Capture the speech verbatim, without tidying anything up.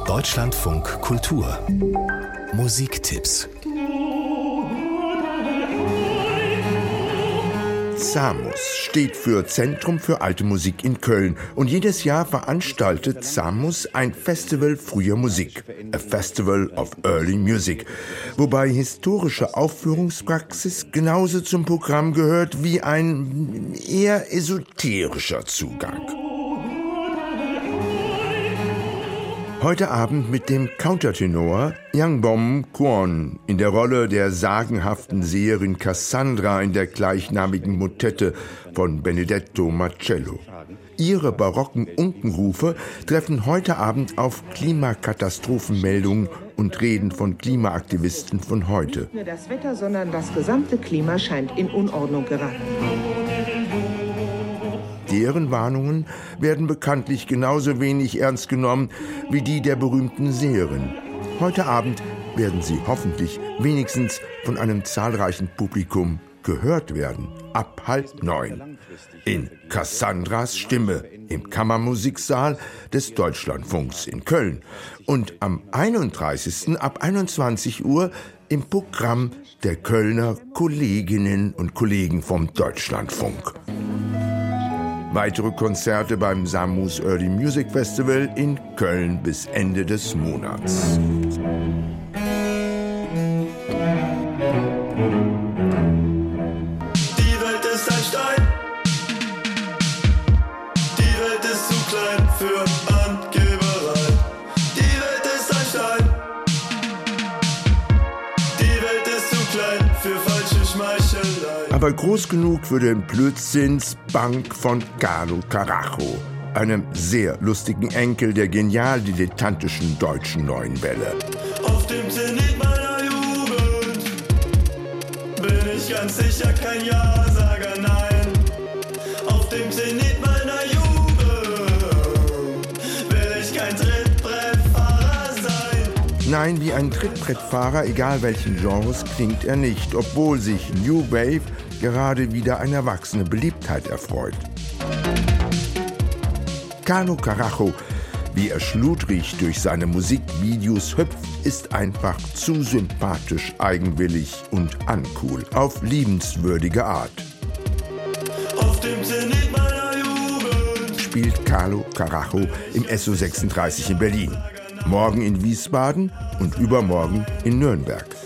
Deutschlandfunk Kultur Musiktipps. ZAMUS steht für Zentrum für Alte Musik in Köln und jedes Jahr veranstaltet ZAMUS ein Festival früher Musik, a Festival of Early Music, wobei historische Aufführungspraxis genauso zum Programm gehört wie ein eher esoterischer Zugang. Heute Abend mit dem Countertenor Yangbom Kwon in der Rolle der sagenhaften Seherin Cassandra in der gleichnamigen Motette von Benedetto Marcello. Ihre barocken Unkenrufe treffen heute Abend auf Klimakatastrophenmeldungen und Reden von Klimaaktivisten von heute. Nicht nur das Wetter, sondern das gesamte Klima scheint in Unordnung geraten. Deren Warnungen werden bekanntlich genauso wenig ernst genommen wie die der berühmten Seherin. Heute Abend werden sie hoffentlich wenigstens von einem zahlreichen Publikum gehört werden. Ab halb neun. In Cassandras Stimme im Kammermusiksaal des Deutschlandfunks in Köln. Und am einunddreißigsten ab einundzwanzig Uhr im Programm der Kölner Kolleginnen und Kollegen vom Deutschlandfunk. Weitere Konzerte beim ZAMUS Early Music Festival in Köln bis Ende des Monats. Die Welt ist ein Stein. Die Welt ist zu klein für Angeberei. Die Welt ist ein Stein. Die Welt ist zu klein für falsche Schmeichelei. Aber groß genug für den Blödsinnsbank von Carlo Carajo, einem sehr lustigen Enkel der genial dilettantischen deutschen Neuen Welle. Auf dem Zenit meiner Jugend bin ich ganz sicher kein Ja-Sager, nein. Auf dem Zenit meiner Jugend will ich kein Trittbrettfahrer sein. Nein, wie ein Trittbrettfahrer, egal welchen Genres, klingt er nicht, obwohl sich New Wave gerade wieder eine erwachsene Beliebtheit erfreut. Carlo Carajo, wie er schludrig durch seine Musikvideos hüpft, ist einfach zu sympathisch, eigenwillig und uncool, auf liebenswürdige Art. Auf dem Zenit meiner Jugend Spielt Carlo Carajo im S O sechsunddreißig in Berlin, morgen in Wiesbaden und übermorgen in Nürnberg.